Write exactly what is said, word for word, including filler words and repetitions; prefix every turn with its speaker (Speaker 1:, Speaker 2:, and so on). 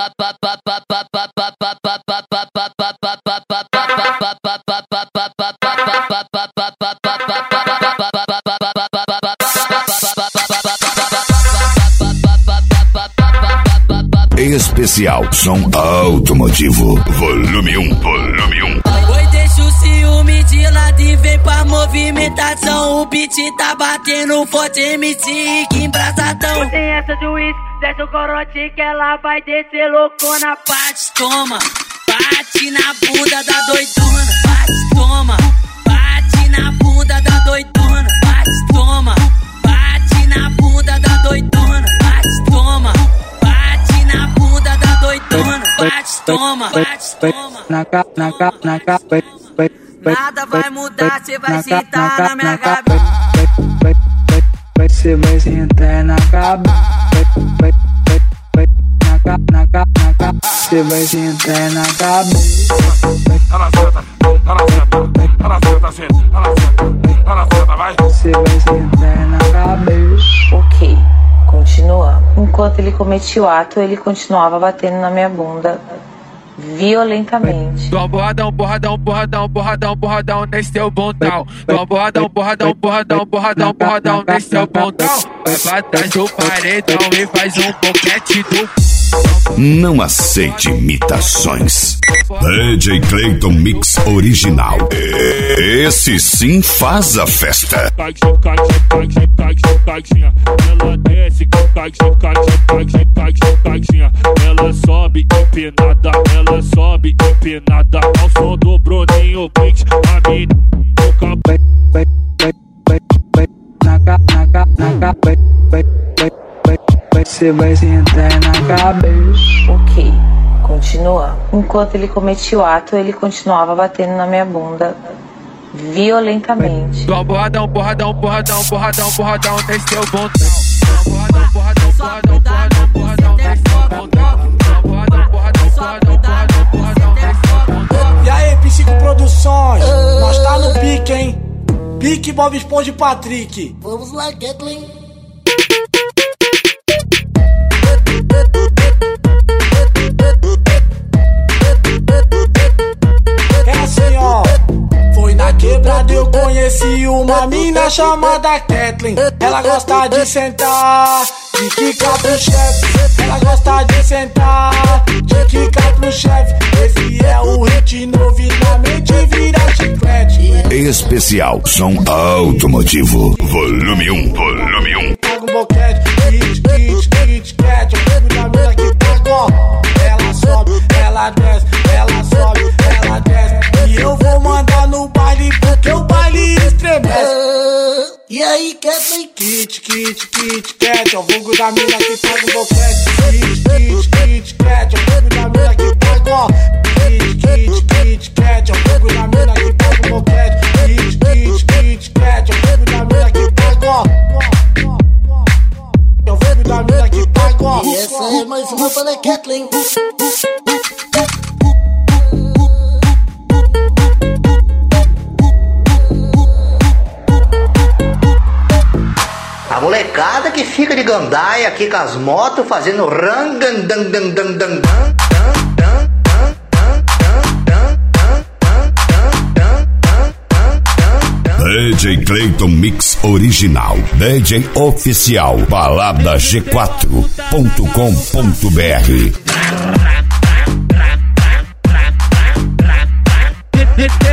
Speaker 1: Especial som automotivo, volume um, volume um.
Speaker 2: Oi, deixa o ciúme de lado e vem pra movimentação. O beat tá batendo forte, M C que embrasadão. Tem essa de uísque, desce o corote que ela vai descer loucona. Bate, toma, bate na bunda da doidona. Bate, toma, bate na bunda da doidona. Bate, toma, bate na bunda da doidona. Bate, toma, bate na bunda da doidona. Bate, toma, bate, toma.
Speaker 3: Na capa, na capa, na capa.
Speaker 2: Nada vai mudar, cê vai sentar na minha cabeça.
Speaker 3: Cê vai sentar na cabeça. Na capa, na capa, na capa. Cê vai sentar na cabeça.
Speaker 4: Ela senta, ela senta, ela senta, senta, ela senta, ela senta, vai.
Speaker 3: Cê vai sentar na cabeça.
Speaker 5: Ok, continua. Enquanto ele cometia o ato, ele continuava batendo na minha bunda violentamente.
Speaker 6: Dá um borradão, borradão, borradão, borradão, borradão nesse teu bundão. Dá um borradão, borradão, borradão, borradão, borradão nesse teu bundão. Vai pra trás do paredão e faz um boquete do...
Speaker 1: Não aceite imitações. D J Clayton Mix Original. Esse sim faz a festa.
Speaker 4: Ela desce, ela sobe empinada, ela sobe empinada ao som do Bruninho Blitz. A mina
Speaker 3: na capa, na capa, na capa. Você vai sentar na cabeça.
Speaker 5: Ok, continua. Enquanto ele cometia o ato, ele continuava batendo na minha bunda violentamente.
Speaker 6: Dá um borradão, borradão, borradão, borradão, borradão nesse teu bundão. Dá um borradão, borradão, borradão, borradão, borradão nesse teu bundão. Dá um borradão, borradão, borradão, borradão, borradão nesse teu bundão.
Speaker 7: E aí, Psico Produções, nós tá no pique, hein? Pique Bob Esponja e Patrick.
Speaker 8: Vamos lá, Kathleen.
Speaker 7: É assim, ó. Foi na quebrada eu conheci uma mina chamada Kathleen. Ela gosta de sentar, de quicar pro chefe. Ela gosta de sentar, de quicar pro chefe. Esse é o hit novo e na mente vira chiclete.
Speaker 1: Especial som automotivo, volume um, volume um.
Speaker 7: Paga um boquete, kit, kit, kit, cat. Eu fico da mina que paga, ó. Ela sobe, ela desce, ela sobe, ela desce. E eu vou mandar no baile porque o baile estremece.
Speaker 8: Uh, e aí, Kathleen?
Speaker 7: Kit, kit, kit, cat. Eu vulgo da mina que paga um boquete. Kit, kit, kit, cat. Eu vulgo da mina que paga, ó. Kit, kit, kit, cat. Eu vulgo da mina que paga um boquete. Kit, kit, kit, cat. Eu vulgo da mina que paga, ó. Eu vulgo da mina que paga, ó.
Speaker 8: E essa é mais uma para Kathleen.
Speaker 9: A molecada que fica de gandaia aqui com as motos fazendo rangandandandandandan.
Speaker 1: D J Clayton Mix Original, D J Oficial, balada g quatro ponto com ponto br.